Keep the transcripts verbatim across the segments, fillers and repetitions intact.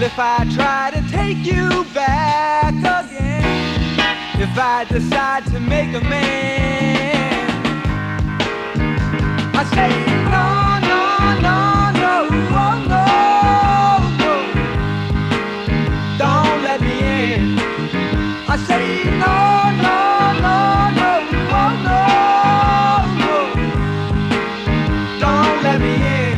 if I try to take you back again, if I decide to make a man, I say no, no, no, no, oh, no, no, don't let me in. I say no, no, no, no, oh, no, no, don't let me in.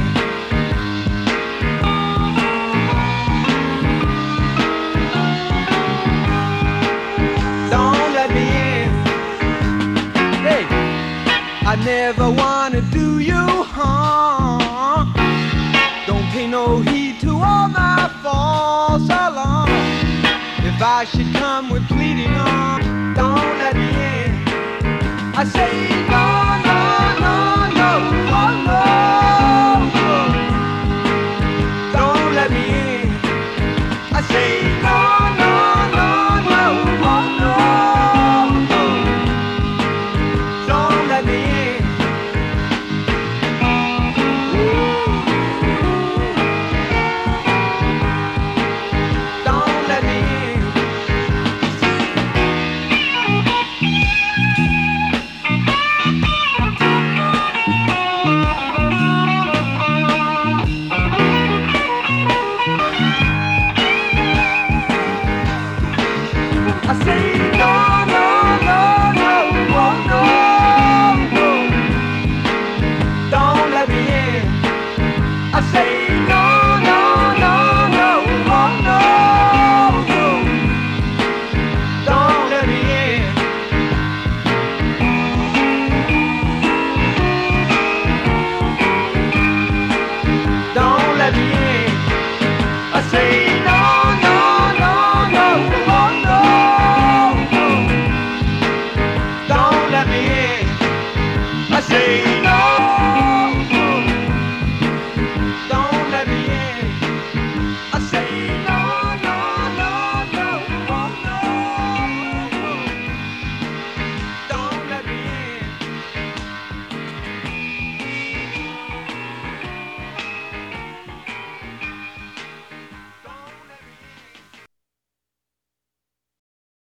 Don't let me in. Hey, I never wanna do you harm. Don't pay no heed to all my false alarm. If I should come with pleading arms,